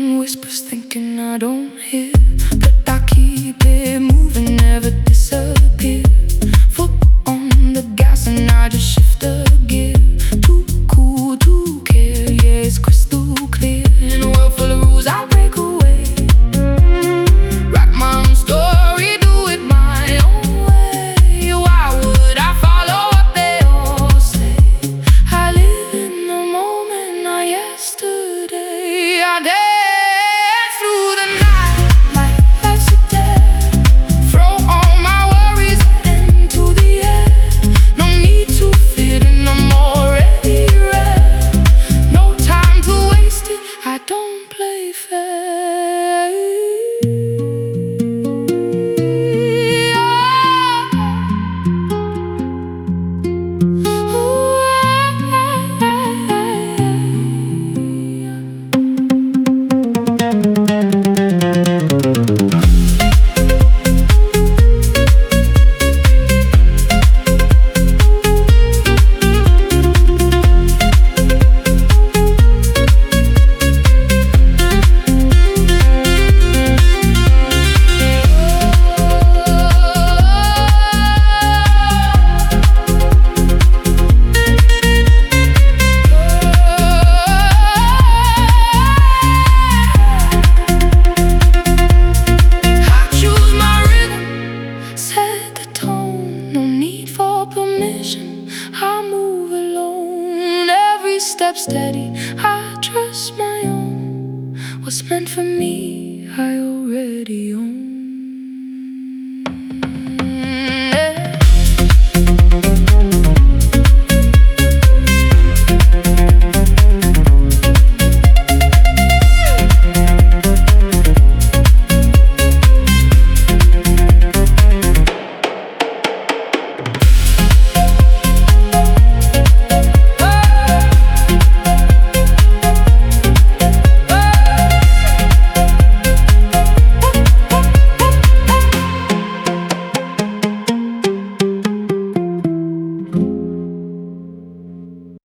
and whispers thinking I don't hear, but I keep it moving, never disappear. Foot on the gas and I just shift a gear. Too cool to care, yeah, it's crystal clear. In a world full of rules I break away, write my own story, do it my own way. Why would I follow what they all say? I live in the moment, not yesterday. I dance through the night like life's a dare. Throw all my worries into the air. No need to fit in, I'm already rare. No time to waste it, I don't play fair. I move alone, every step steady, I trust my own. What's meant for me, I already own.